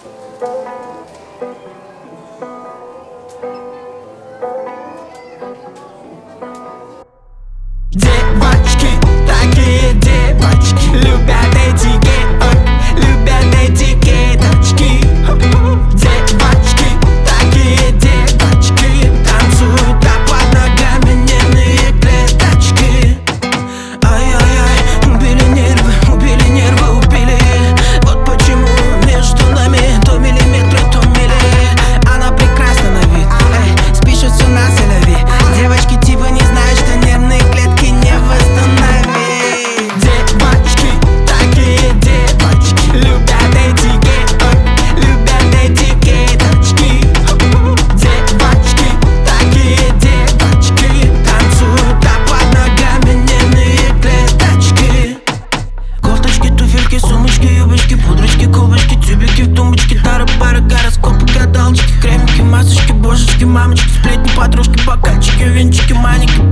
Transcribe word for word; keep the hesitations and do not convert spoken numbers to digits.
Девочки, такие девочки, любят этикет, любят этикеточки. Девочки, такие девочки, танцуют, а под ногами нервные клеточки. Ай-яй-яй, убили нервы, убили нервы, убили. Вот почему между нами то миллиметры, то мили. Она прекрасна на вид, эй, спишет все на селяви. Девочки типа не знают, что нервные клетки не восстановить. Девочки, такие девочки, любят этикет, любят этикеточки. Девочки, такие девочки, танцуют, а под ногами нервные клеточки. Кофточки, туфельки, сумочки, юбочки, пудрочки, колбочки, тюбики в тумбочке, тары, пары, гороскопы, гадалочки, кремики, масочки, божечки, мамочки, сплетни, подружки, бокальчики, венчики, маленькие.